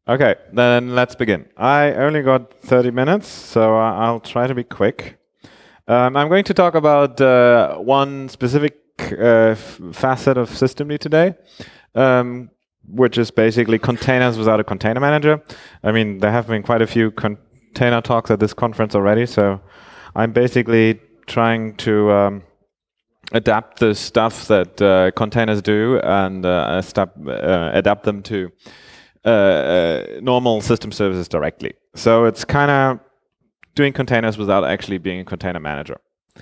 Okay, then let's begin. I only got 30 minutes, so I'll try to be quick. I'm going to talk about one specific facet of systemd today, which is basically containers without a container manager. I mean, there have been quite a few container talks at this conference already, so I'm basically trying to adapt the stuff that containers do and adapt them to normal system services directly. So it's kind of doing containers without actually being a container manager.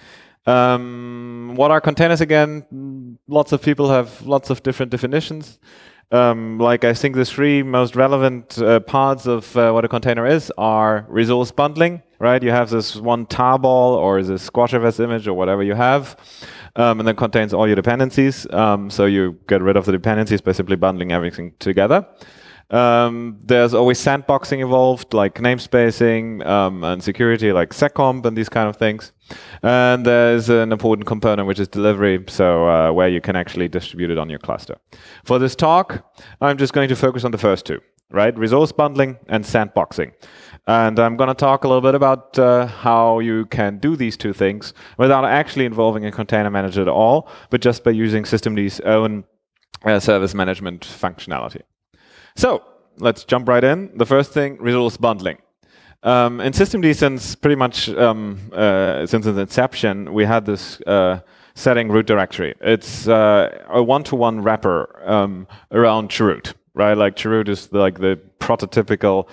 What are containers again? Lots of people have lots of different definitions. Like I think the three most relevant parts of what a container is are resource bundling, right? You have this one tarball or this squashfs image or whatever you have, and that contains all your dependencies. So you get rid of the dependencies by simply bundling everything together. There's always sandboxing involved, like namespacing and security, like seccomp and these kind of things. And there's an important component, which is delivery, so where you can actually distribute it on your cluster. For this talk, I'm just going to focus on the first two, right? Resource bundling and sandboxing. And I'm going to talk a little bit about how you can do these two things without actually involving a container manager at all, but just by using systemd's own service management functionality. So let's jump right in. The first thing, resource bundling. In systemd, since pretty much since its inception, we had this setting root directory. It's a one-to-one wrapper around chroot, right? Like chroot is like the prototypical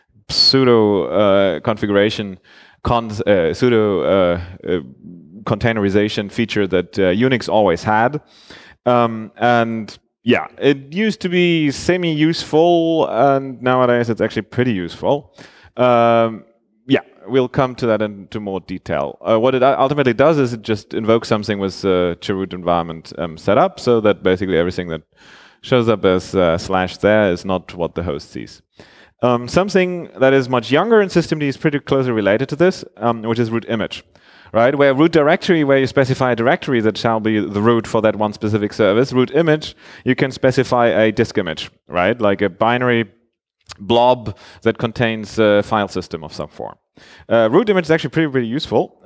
pseudo configuration, pseudo containerization feature that Unix always had, and yeah, it used to be semi-useful, and nowadays it's actually pretty useful. Yeah, we'll come to that into more detail. What it ultimately does is it just invokes something with chroot environment set up, so that basically everything that shows up as / there is not what the host sees. Something that is much younger in systemd is pretty closely related to this, which is root image. Right, where root directory, where you specify a directory that shall be the root for that one specific service. Root image, you can specify a disk image, right? Like a binary blob that contains a file system of some form. Root image is actually pretty useful.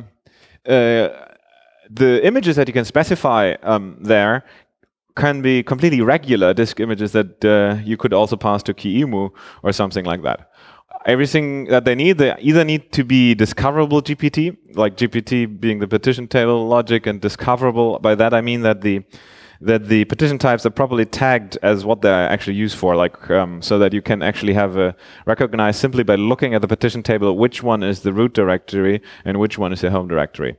The images that you can specify there can be completely regular disk images that you could also pass to KeyEmu or something like that. Everything that they either need to be discoverable GPT, like GPT being the partition table logic, and discoverable, by that I mean that the partition types are properly tagged as what they're actually used for, like so that you can actually have recognize simply by looking at the partition table which one is the root directory and which one is the home directory.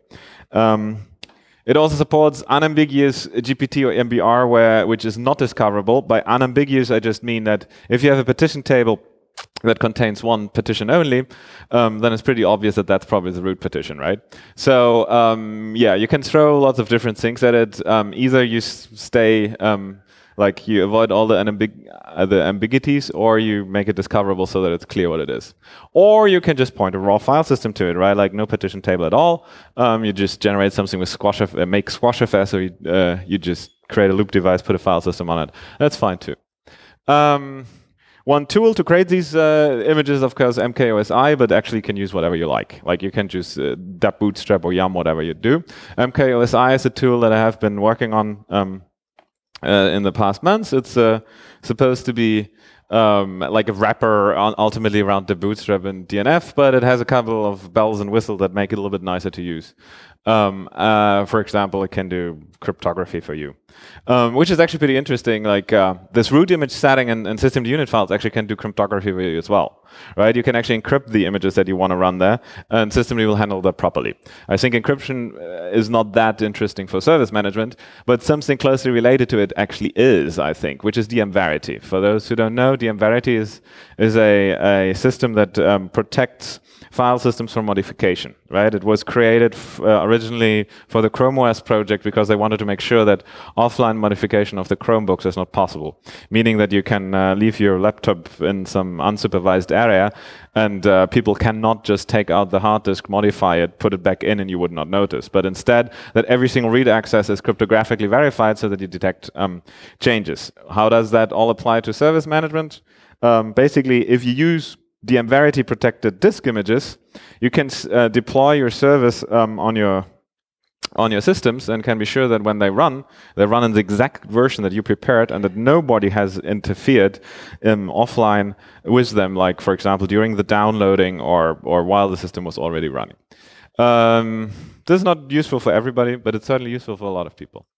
It also supports unambiguous GPT or MBR, which is not discoverable. By unambiguous, I just mean that if you have a partition table that contains one partition only, then it's pretty obvious that that's probably the root partition, right? So yeah, you can throw lots of different things at it. Either you stay like you avoid all the ambiguities, or you make it discoverable so that it's clear what it is. Or you can just point a raw file system to it, right? Like no partition table at all. You just generate something with make squashfs, or you just create a loop device, put a file system on it. That's fine too. One tool to create these images, of course, mkosi, but actually you can use whatever you like. Like you can choose dap bootstrap or yum, whatever you do. mkosi is a tool that I have been working on in the past months. It's supposed to be like a wrapper ultimately around the bootstrap and DNF, but it has a couple of bells and whistles that make it a little bit nicer to use. For example, it can do cryptography for you, which is actually pretty interesting. Like this root image setting and systemd unit files actually can do cryptography for you as well, right? You can actually encrypt the images that you want to run there, and systemd will handle that properly. I think encryption is not that interesting for service management, but something closely related to it actually is, I think, which is dmVerity. For those who don't know, dmVerity is a system that protects file systems from modification, right? It was created originally for the Chrome OS project because they wanted to make sure that offline modification of the Chromebooks is not possible, meaning that you can leave your laptop in some unsupervised area and people cannot just take out the hard disk, modify it, put it back in, and you would not notice. But instead, that every single read access is cryptographically verified so that you detect changes. How does that all apply to service management? Basically, if you use DM Verity protected disk images, you can deploy your service on your systems and can be sure that when they run in the exact version that you prepared and that nobody has interfered offline with them, like, for example, during the downloading or while the system was already running. This is not useful for everybody, but it's certainly useful for a lot of people.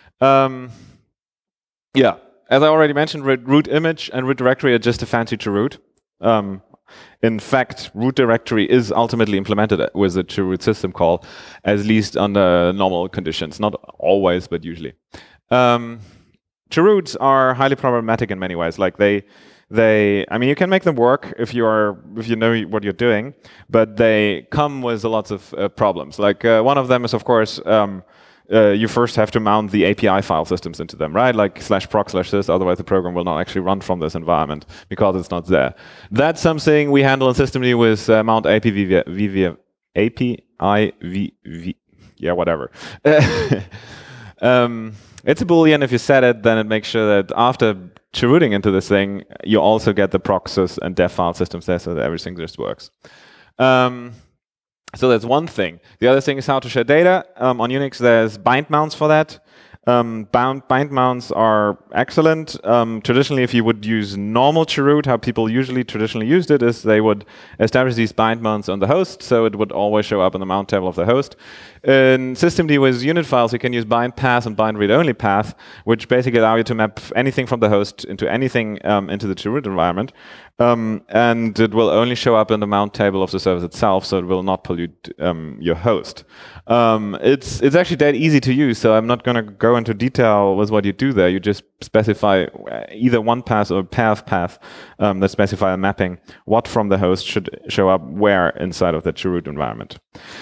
Yeah, as I already mentioned, root image and root directory are just a fancy to root. In fact, root directory is ultimately implemented with a root system call, at least under normal conditions. Not always, but usually. Roots are highly problematic in many ways. Like I mean, you can make them work if you know what you're doing, but they come with lots of problems. Like one of them is, of course, you first have to mount the API file systems into them, right? Like /proc/sys, otherwise the program will not actually run from this environment because it's not there. That's something we handle in systemd with mount API yeah, whatever. It's a Boolean. If you set it, then it makes sure that after rooting into this thing, you also get the procsys and dev file systems there so that everything just works. So that's one thing. The other thing is how to share data. On Unix, there's bind mounts for that. Bind mounts are excellent. Traditionally, if you would use normal chroot, how people usually traditionally used it is they would establish these bind mounts on the host, so it would always show up in the mount table of the host. In systemd with unit files, you can use bind path and bind read-only path, which basically allow you to map anything from the host into anything into the chroot environment. And it will only show up in the mount table of the service itself, so it will not pollute your host. It's actually that easy to use, so I'm not going to go into detail with what you do there. You just specify either one path or path that specify a mapping what from the host should show up where inside of the chroot environment.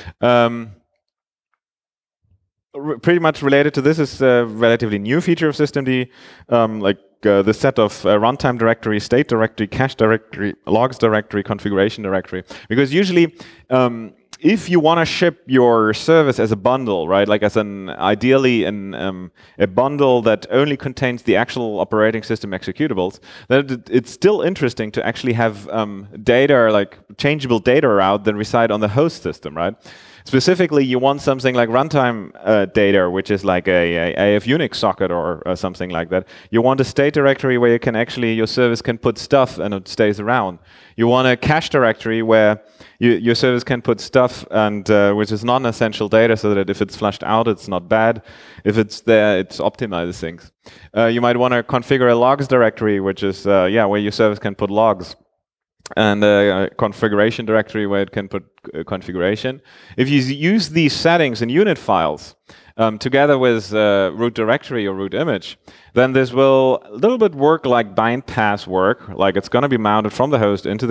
Pretty much related to this is a relatively new feature of systemd, like the set of runtime directory, state directory, cache directory, logs directory, configuration directory. Because usually, if you want to ship your service as a bundle, right, like as ideally a bundle that only contains the actual operating system executables, then it's still interesting to actually have data, like changeable data out that reside on the host system, right? Specifically, you want something like runtime data, which is like a AF Unix socket or something like that. You want a state directory where you can actually, your service can put stuff and it stays around. You want a cache directory where your service can put stuff and which is non-essential data, so that if it's flushed out, it's not bad. If it's there, it optimizes things. You might want to configure a logs directory, which is where your service can put logs. And a configuration directory where it can put configuration. If you use these settings in unit files together with root directory or root image, then this will a little bit work like bind path work. Like it's going to be mounted from the host into the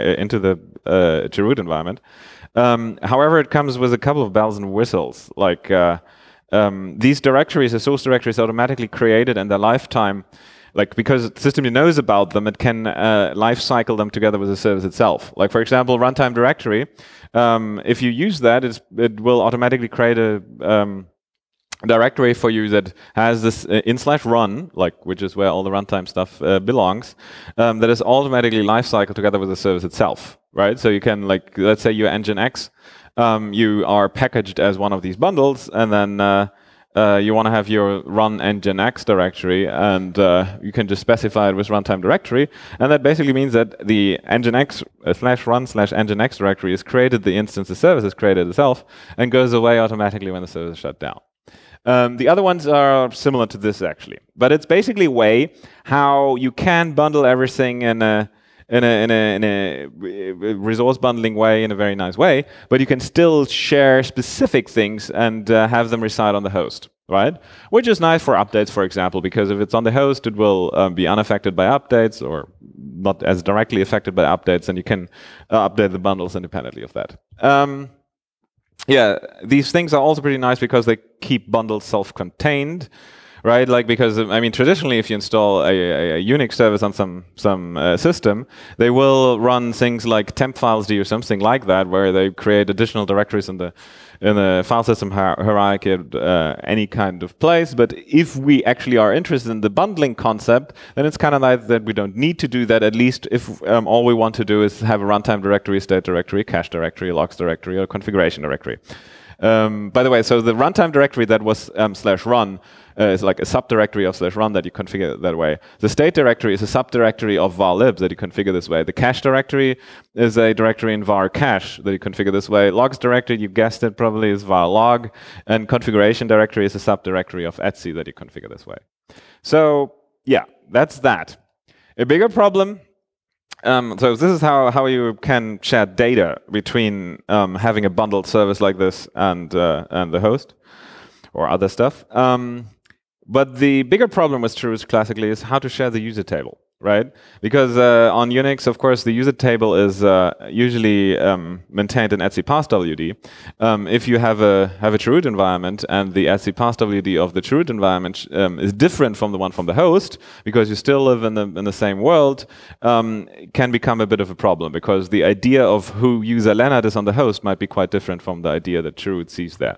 root environment. However, it comes with a couple of bells and whistles. Like these directories, the source directories, automatically created in their lifetime. Like, because systemd knows about them, it can life cycle them together with the service itself. Like, for example, runtime directory, if you use that, it will automatically create a directory for you that has this in/run, like, which is where all the runtime stuff belongs, that is automatically life cycled together with the service itself, right? So you can, like, let's say you're Nginx, you are packaged as one of these bundles, and then you want to have your run Nginx directory, and you can just specify it with runtime directory, and that basically means that the Nginx /run/Nginx directory is created, the instance the service is created itself, and goes away automatically when the service is shut down. The other ones are similar to this actually, but it's basically a way how you can bundle everything in a resource bundling way, in a very nice way, but you can still share specific things and have them reside on the host, right? Which is nice for updates, for example, because if it's on the host, it will be unaffected by updates, or not as directly affected by updates, and you can update the bundles independently of that. Yeah, these things are also pretty nice because they keep bundles self-contained, right? Like, because I mean, traditionally, if you install a Unix service on some system, they will run things like temp files or something like that, where they create additional directories in the file system hierarchy at any kind of place. But if we actually are interested in the bundling concept, then it's kind of like that we don't need to do that, at least if all we want to do is have a runtime directory, state directory, cache directory, logs directory, or configuration directory. By the way, so the runtime directory that was /run is like a subdirectory of /run that you configure that way. The state directory is a subdirectory of var_lib that you configure this way. The cache directory is a directory in var cache that you configure this way. Logs directory, you guessed it probably, is var log. And configuration directory is a subdirectory of etc that you configure this way. So yeah, that's that. A bigger problem. So this is how you can share data between having a bundled service like this and the host or other stuff. But the bigger problem with Chroot classically is how to share the user table, right? Because on Unix, of course, the user table is usually maintained in etc passwd. If you have a chroot environment and the etc passwd of the chroot environment is different from the one from the host, because you still live in the same world, can become a bit of a problem, because the idea of who user Leonard is on the host might be quite different from the idea that chroot sees there.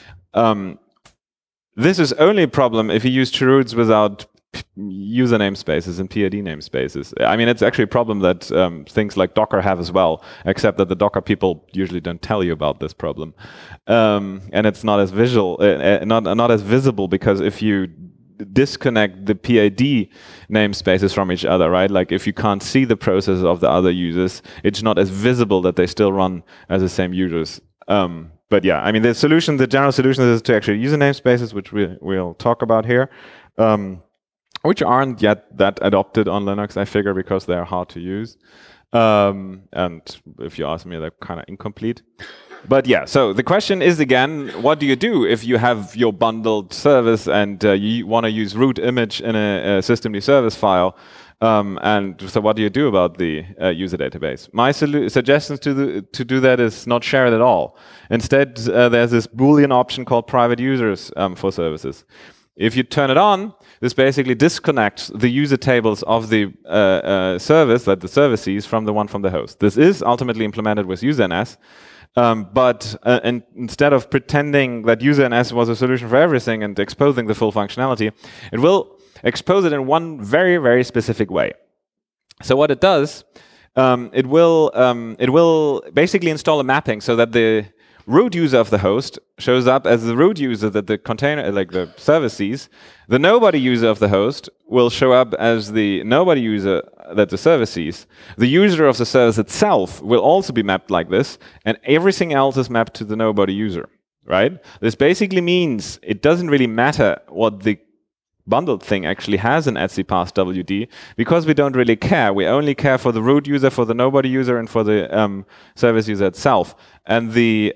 This is only a problem if you use chroots without user namespaces and PID namespaces. I mean, it's actually a problem that things like Docker have as well, except that the Docker people usually don't tell you about this problem. And it's not as visual, not as visible, because if you disconnect the PID namespaces from each other, right? Like if you can't see the process of the other users, it's not as visible that they still run as the same users. But yeah, I mean, the general solution is to actually user namespaces, which we'll talk about here, which aren't yet that adopted on Linux, I figure, because they're hard to use. And if you ask me, they're kind of incomplete. But yeah, so the question is again, what do you do if you have your bundled service and you want to use root image in a systemd service file? And so what do you do about the user database? My suggestion to do that is not share it at all. Instead, there's this Boolean option called private users for services. If you turn it on, this basically disconnects the user tables of the service that the service sees from the one from the host. This is ultimately implemented with userns. But instead of pretending that userns was a solution for everything and exposing the full functionality, it will expose it in one very, very specific way. So what it does, it will basically install a mapping so that the root user of the host shows up as the root user that the container, like the service sees. The nobody user of the host will show up as the nobody user that the service sees. The user of the service itself will also be mapped like this, and everything else is mapped to the nobody user, right? This basically means it doesn't really matter what the bundled thing actually has an etc passwd, because we don't really care. We only care for the root user, for the nobody user, and for the service user itself. And the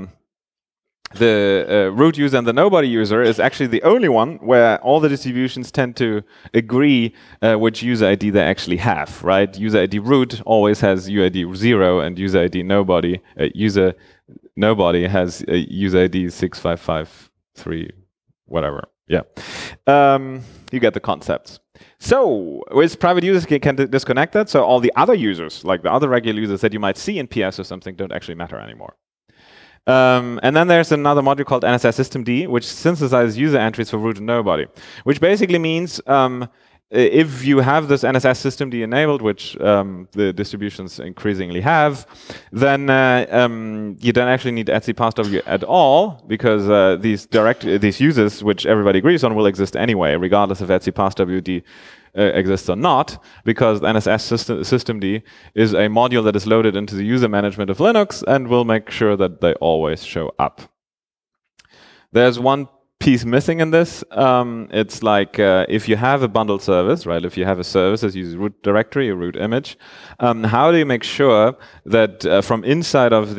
root user and the nobody user is actually the only one where all the distributions tend to agree which user ID they actually have, right? User ID root always has UID 0, and user ID nobody, user nobody has user ID 6553, whatever. Yeah, you get the concepts. So with private users, you can disconnect that. So all the other users, like the other regular users that you might see in PS or something, don't actually matter anymore. And then there's another module called NSS systemd, which synthesizes user entries for root and nobody, which basically means if you have this NSS systemd enabled, which the distributions increasingly have, then you don't actually need etc passwd at all, because these users, which everybody agrees on, will exist anyway, regardless if etc passwd exists or not, because NSS systemd is a module that is loaded into the user management of Linux and will make sure that they always show up. There's one piece missing in this. It's like if you have a bundled service, right? If you have a service that uses root directory or root image, how do you make sure that from inside of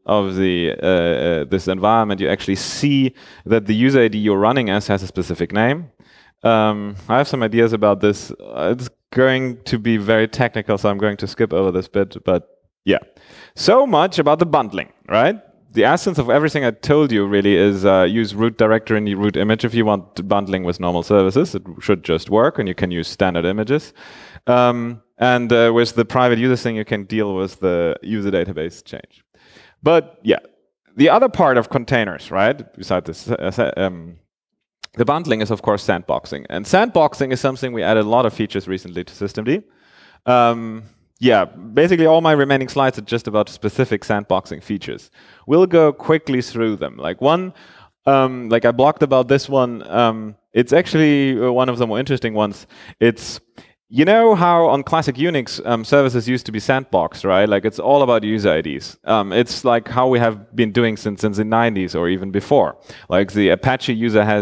this environment you actually see that the user ID you're running as has a specific name? I have some ideas about this. It's going to be very technical, so I'm going to skip over this bit. But yeah, so much about the bundling, right? the essence of everything I told you really is use root directory and root image if you want bundling with normal services. It should just work, and you can use standard images. And with the private user thing, you can deal with the user database change. But yeah, the other part of containers, right, besides this, the bundling is, of course, sandboxing. And sandboxing is something we added a lot of features recently to systemd. Yeah, basically all my remaining slides are just about specific sandboxing features. We'll go quickly through them. Like one, like I blogged about this one. It's actually one of the more interesting ones. It's, you know how on classic Unix services used to be sandboxed, right? Like it's all about user IDs. It's like how we have been doing since the 90s or even before. Like the Apache user had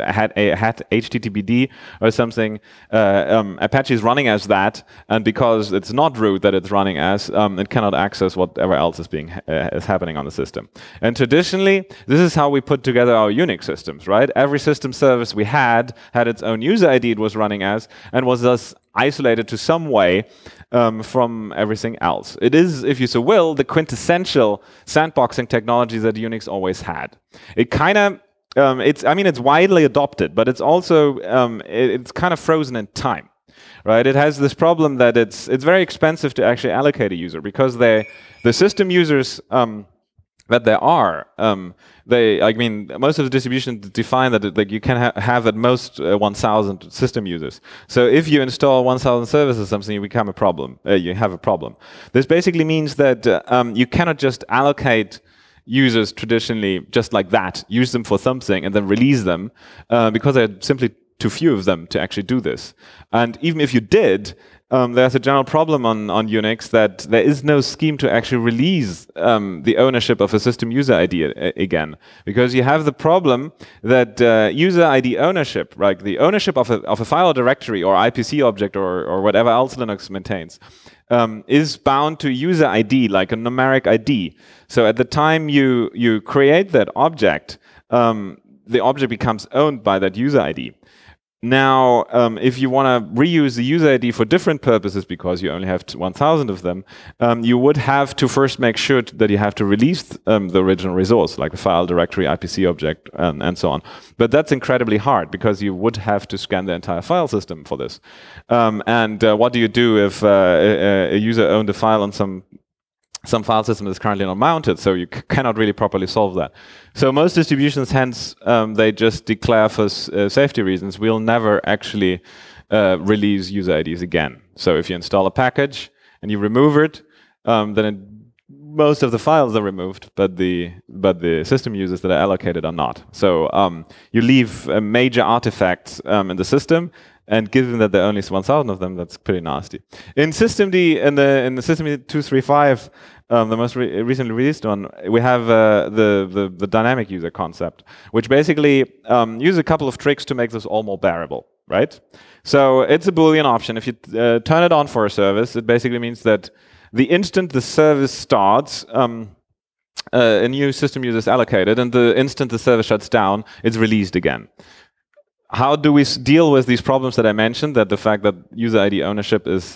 HTTPD or something. Apache is running as that, and because it's not root that it's running as, it cannot access whatever else is happening on the system. And traditionally, this is how we put together our Unix systems, right? Every system service we had its own user ID it was running as, and was thus isolated to some way from everything else. It is, if you so will, the quintessential sandboxing technology that Unix always had. It kind of, it's widely adopted, but it's also, it's kind of frozen in time, right? It has this problem that it's very expensive to actually allocate a user because the system users that there are, most of the distributions define that like you can have at most 1,000 system users. So if you install 1,000 services or something, you become a problem. You have a problem. This basically means that you cannot just allocate users traditionally just like that, use them for something, and then release them because there are simply too few of them to actually do this. And even if you did, there's a general problem on Unix that there is no scheme to actually release the ownership of a system user ID again, because you have the problem that user ID ownership, like the ownership of a file directory or IPC object or whatever else Linux maintains, is bound to user ID, like a numeric ID. So at the time you create that object, the object becomes owned by that user ID. Now, if you want to reuse the user ID for different purposes, because you only have 1,000 of them, you would have to first make sure that you have to release the original resource, like the file directory, IPC object, and so on. But that's incredibly hard, because you would have to scan the entire file system for this. And what do you do if a user owned a file on some file system is currently not mounted, so you cannot really properly solve that. So most distributions, hence, they just declare for safety reasons, we'll never actually release user IDs again. So if you install a package and you remove it, then most of the files are removed, but the system users that are allocated are not. So you leave major artifacts in the system. And given that there are only 1,000 of them, that's pretty nasty. In systemd, in the systemd 235, the most recently released one, we have the dynamic user concept, which basically uses a couple of tricks to make this all more bearable, right? So it's a Boolean option. If you turn it on for a service, it basically means that the instant the service starts, a new system user is allocated, and the instant the service shuts down, it's released again. How do we deal with these problems that I mentioned? That the fact that user ID ownership is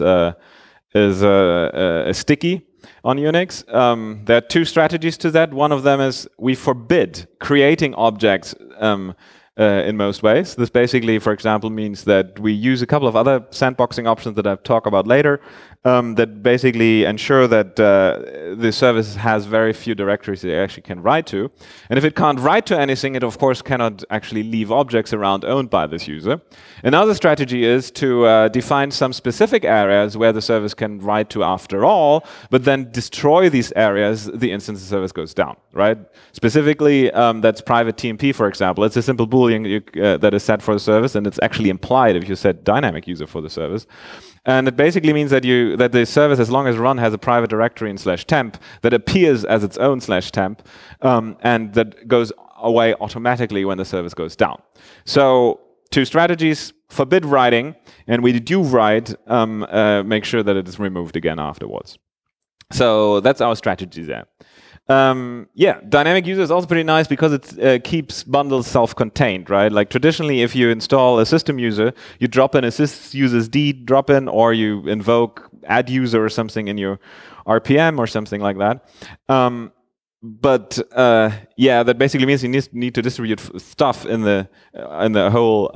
sticky on Unix. There are two strategies to that. One of them is we forbid creating objects in most ways. This basically, for example, means that we use a couple of other sandboxing options that I'll talk about later that basically ensure that the service has very few directories that it actually can write to. And if it can't write to anything, it of course cannot actually leave objects around owned by this user. Another strategy is to define some specific areas where the service can write to after all, but then destroy these areas the instant the service goes down, right? Specifically, that's private TMP, for example. It's a simple Boolean that is set for the service, and it's actually implied if you set dynamic user for the service. And it basically means that the service, as long as run has a private directory in /temp that appears as its own /temp, and that goes away automatically when the service goes down. So two strategies: forbid writing, and we do write, make sure that it is removed again afterwards. So that's our strategy there. Yeah, dynamic user is also pretty nice because it keeps bundles self-contained, right? Like traditionally, if you install a system user, you drop in a sysusd drop-in, or you invoke add user or something in your RPM or something like that. but yeah, that basically means you need to distribute stuff in the whole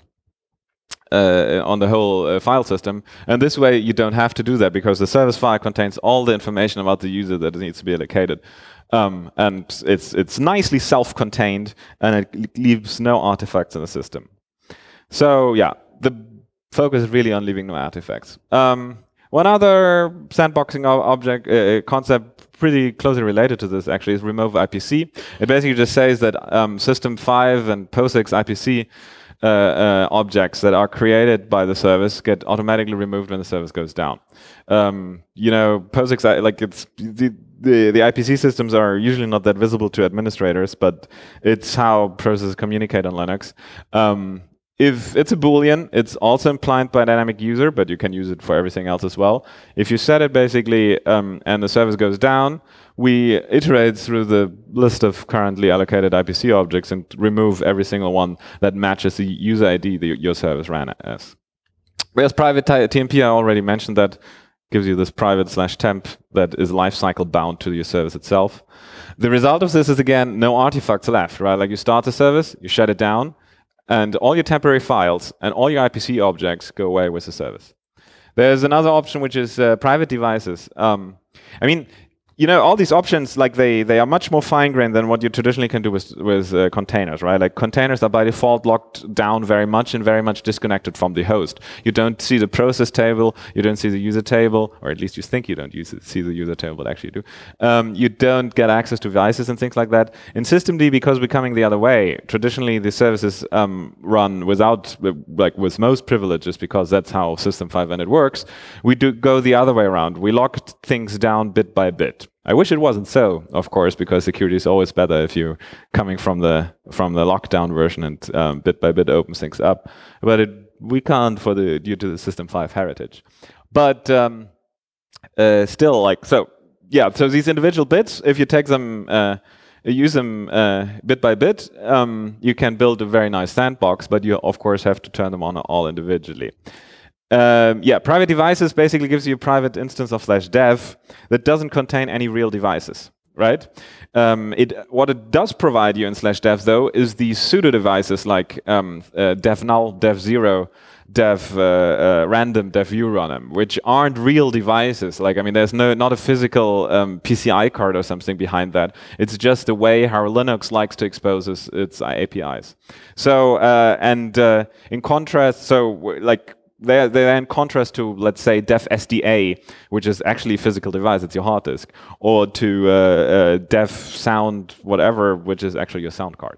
on the whole file system, and this way you don't have to do that because the service file contains all the information about the user that needs to be allocated, and it's nicely self-contained and it leaves no artifacts in the system. So yeah, the focus is really on leaving no artifacts. One other sandboxing object concept pretty closely related to this actually is remove IPC. It basically just says that System 5 and POSIX IPC objects that are created by the service get automatically removed when the service goes down. You know, POSIX, like it's the IPC systems are usually not that visible to administrators, but it's how processes communicate on Linux. If it's a Boolean, it's also implied by dynamic user, but you can use it for everything else as well. If you set it basically and the service goes down, we iterate through the list of currently allocated IPC objects and remove every single one that matches the user ID that your service ran as. Whereas private TMP, I already mentioned that, gives you this private/temp that is lifecycle bound to your service itself. The result of this is, again, no artifacts left, right? Like you start the service, you shut it down, and all your temporary files and all your IPC objects go away with the service. There's another option, which is private devices. I mean, you know, all these options, like they are much more fine-grained than what you traditionally can do with containers, right? Like containers are by default locked down very much and very much disconnected from the host. You don't see the process table, you don't see the user table, or at least you think you don't see the user table, but actually you do. You don't get access to devices and things like that. In systemd, because we're coming the other way, traditionally the services run without, like with most privileges, because that's how System 5 and it works. We do go the other way around. We lock things down bit by bit. I wish it wasn't so, of course, because security is always better if you're coming from the lockdown version and bit by bit opens things up. But we can't due to the System 5 heritage. But still, like, so yeah. So these individual bits, if you take them, use them bit by bit, you can build a very nice sandbox. But you of course have to turn them on all individually. Yeah, private devices basically gives you a private instance of /dev that doesn't contain any real devices, right? What it does provide you in /dev though is these pseudo devices like dev null, dev zero, dev random, dev uRandom, which aren't real devices. Like, I mean, there's not a physical PCI card or something behind that. It's just the way how Linux likes to expose its APIs. So in contrast, so like. They're in contrast to, let's say, dev SDA, which is actually a physical device, it's your hard disk, or to dev sound whatever, which is actually your sound card.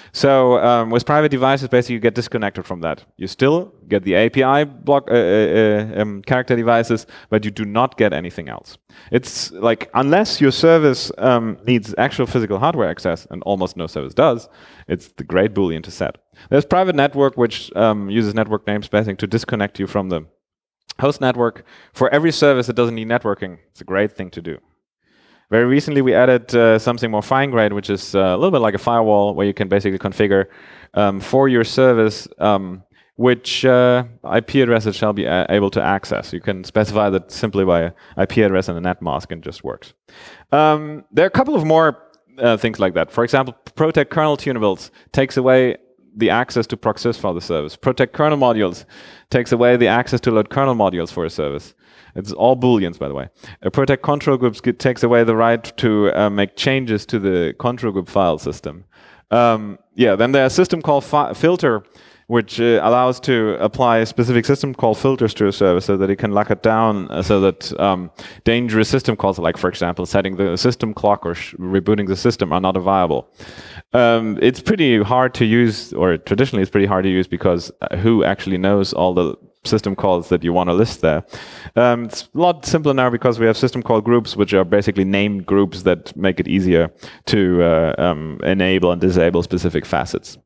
So with private devices, basically you get disconnected from that. You still get the API block character devices, but you do not get anything else. It's like, unless your service needs actual physical hardware access, and almost no service does, it's the great Boolean to set. There's private network, which uses network namespacing to disconnect you from the host network. For every service that doesn't need networking, it's a great thing to do. Very recently, we added something more fine-grained, which is a little bit like a firewall, where you can basically configure for your service which IP address it shall be able to access. You can specify that simply by IP address and a net mask, and it just works. There are a couple of more things like that. For example, protect kernel tunables takes away the access to procsys for the service. Protect kernel modules takes away the access to load kernel modules for a service. It's all Booleans, by the way. Protect control groups takes away the right to make changes to the control group file system. Yeah, then there's system call filter, which allows to apply specific system call filters to a service so that it can lock it down so that dangerous system calls, like, for example, setting the system clock or rebooting the system, are not viable. It's pretty hard to use, or traditionally it's pretty hard to use, because who actually knows all the system calls that you want to list there? It's a lot simpler now because we have system call groups, which are basically named groups that make it easier to enable and disable specific facets.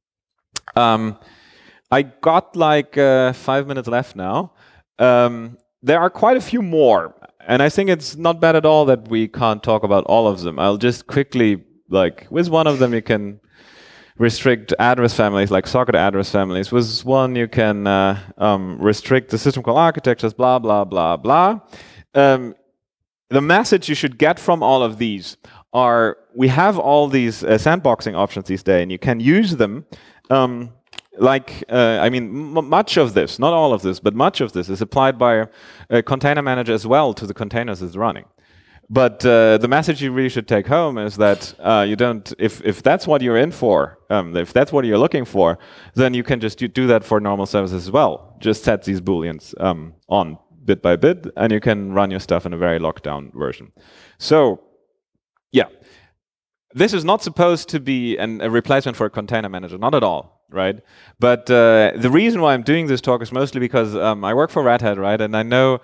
I got like 5 minutes left now. There are quite a few more, and I think it's not bad at all that we can't talk about all of them. I'll just quickly, like, with one of them you can restrict address families, like socket address families. With one you can restrict the system call architectures, blah, blah, blah, blah. The message you should get from all of these we have all these sandboxing options these days, and you can use them. Much of this, not all of this, but much of this is applied by a container manager as well to the containers it's running. But the message you really should take home is that you don't. If that's what you're in for, if that's what you're looking for, then you can just do that for normal services as well. Just set these booleans on bit by bit, and you can run your stuff in a very locked down version. So, yeah, this is not supposed to be a replacement for a container manager, not at all, right? But the reason why I'm doing this talk is mostly because I work for Red Hat, right, and I know.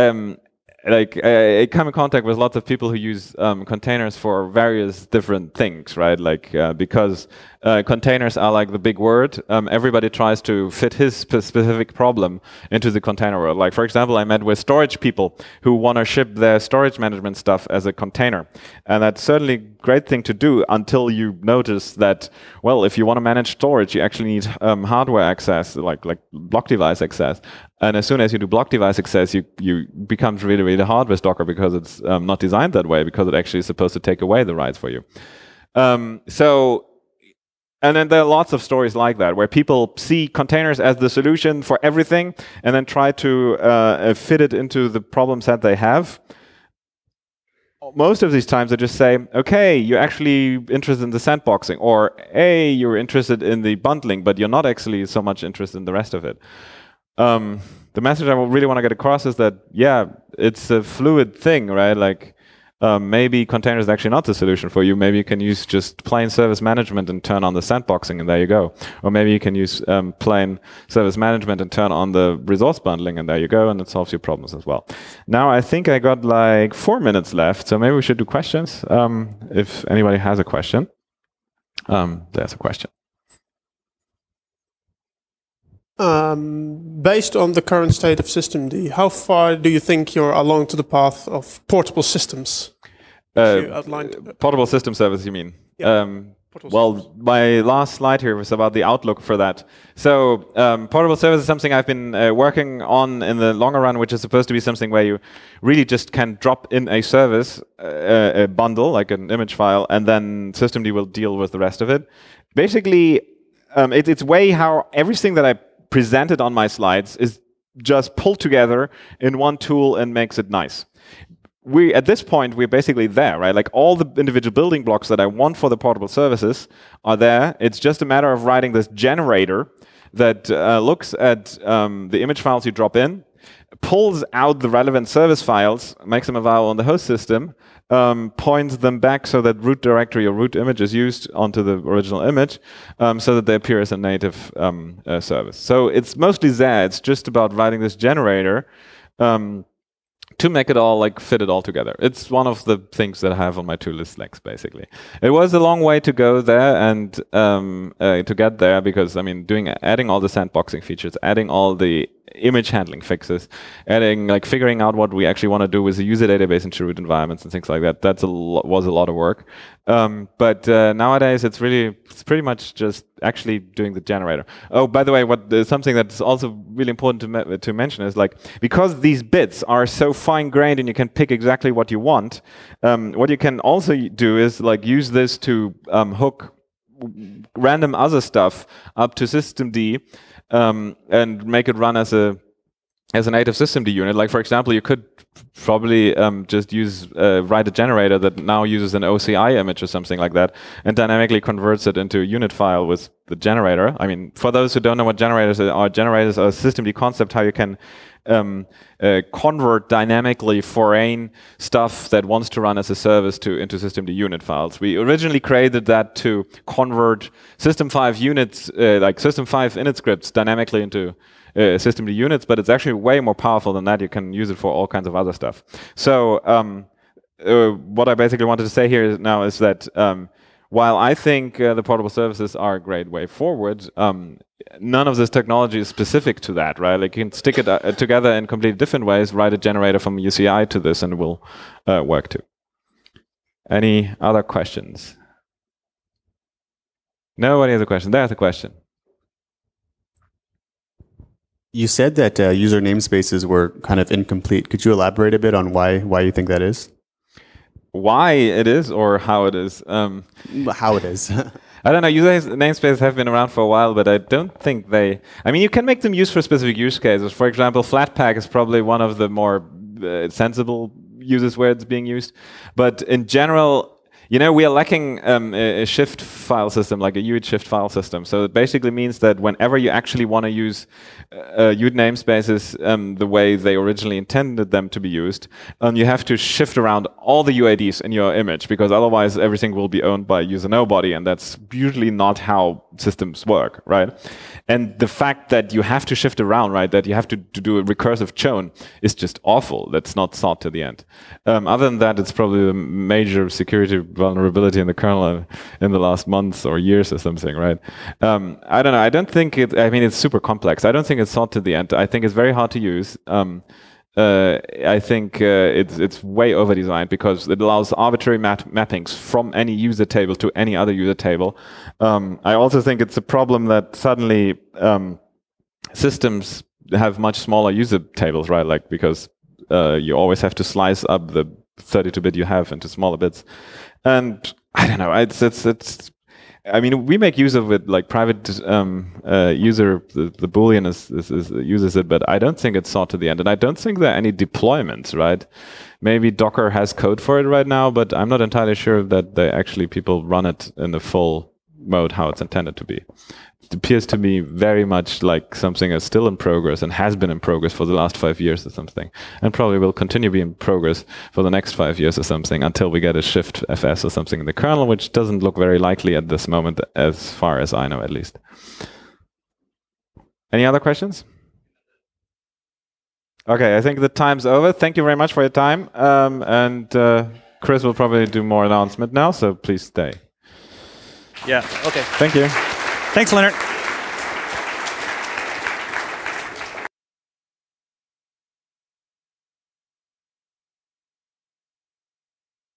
I come in contact with lots of people who use containers for various different things, right? Because containers are like the big word. Everybody tries to fit his specific problem into the container world. Like, for example, I met with storage people who want to ship their storage management stuff as a container. And that's certainly a great thing to do until you notice that, well, if you want to manage storage, you actually need hardware access, like block device access. And as soon as you do block device access, you become really, really hard with Docker because it's not designed that way, because it actually is supposed to take away the rights for you. And then there are lots of stories like that, where people see containers as the solution for everything and then try to fit it into the problem set they have. Most of these times they just say, okay, you're actually interested in the sandboxing, or hey, you're interested in the bundling, but you're not actually so much interested in the rest of it. The message I really want to get across is that, yeah, it's a fluid thing, right? Maybe containers is actually not the solution for you. Maybe you can use just plain service management and turn on the sandboxing, and there you go. Or maybe you can use plain service management and turn on the resource bundling, and there you go, and it solves your problems as well. Now, I think I got 4 minutes left, so maybe we should do questions. If anybody has a question. There's a question. Based on the current state of systemd, how far do you think you're along to the path of portable systems? You outlined portable system service, you mean? Yeah. Well, my last slide here was about the outlook for that. So portable service is something I've been working on in the longer run, which is supposed to be something where you really just can drop in a service, a bundle, like an image file, and then systemd will deal with the rest of it. Basically, it's way how everything that I presented on my slides is just pulled together in one tool and makes it nice. At this point, we're basically there, right? Like, all the individual building blocks that I want for the portable services are there. It's just a matter of writing this generator that looks at the image files you drop in, pulls out the relevant service files, makes them available on the host system, points them back so that root directory or root image is used onto the original image, so that they appear as a native service. So it's mostly there. It's just about writing this generator to make it all fit it all together. It's one of the things that I have on my to-list legs, basically. It was a long way to go there and to get there, because adding all the sandboxing features, adding all the image handling fixes, figuring out what we actually want to do with the user database into root environments and things like that. Was a lot of work. But nowadays it's pretty much just actually doing the generator. Oh, by the way, something that's also really important to mention is because these bits are so fine-grained and you can pick exactly what you want, what you can also do is use this to hook random other stuff up to systemd and make it run as a native systemd unit. Like, for example, you could probably just write a generator that now uses an OCI image or something like that and dynamically converts it into a unit file with the generator. For those who don't know what generators are a systemd concept, how you can convert dynamically foreign stuff that wants to run as a service into systemd unit files. We originally created that to convert system5 units, system5 init scripts dynamically into systemd units, but it's actually way more powerful than that. You can use it for all kinds of other stuff. So what I basically wanted to say here now is that while I think the portable services are a great way forward, none of this technology is specific to that, right? You can stick it together in completely different ways, write a generator from UCI to this, and it will work too. Any other questions? Nobody has a question. There's a question. You said that user namespaces were kind of incomplete. Could you elaborate a bit on why you think that is? why it is or how it is. How it is. I don't know. User namespaces have been around for a while, but I don't think they. I mean, you can make them used for specific use cases. For example, Flatpak is probably one of the more sensible uses where it's being used. But in general, you know, we are lacking a shift file system, like a UID shift file system. So it basically means that whenever you actually want to use UID namespaces the way they originally intended them to be used, you have to shift around all the UIDs in your image, because otherwise everything will be owned by user nobody, and that's usually not how systems work, right? And the fact that you have to shift around, right, that you have to do a recursive chown is just awful. That's not thought to the end. Other than that, it's probably a major security vulnerability in the kernel in the last months or years or something, right? I don't know. I don't think it. I mean, it's super complex. I don't think it's thought to the end. I think it's very hard to use. I think it's way over designed because it allows arbitrary mappings from any user table to any other user table. I also think it's a problem that suddenly systems have much smaller user tables, right? Like because you always have to slice up the 32-bit you have into smaller bits. And I don't know. It's. I mean, we make use of it like private user. The Boolean uses it, but I don't think it's thought to the end, and I don't think there are any deployments. Right? Maybe Docker has code for it right now, but I'm not entirely sure that people run it in the full mode how it's intended to be. It appears to me very much like something is still in progress and has been in progress for the last 5 years or something, and probably will continue to be in progress for the next 5 years or something until we get a shift FS or something in the kernel, which doesn't look very likely at this moment, as far as I know, at least. Any other questions? Okay, I think the time's over. Thank you very much for your time, and Chris will probably do more announcement now, so please stay. Yeah. Okay. Thank you. Thanks, Leonard.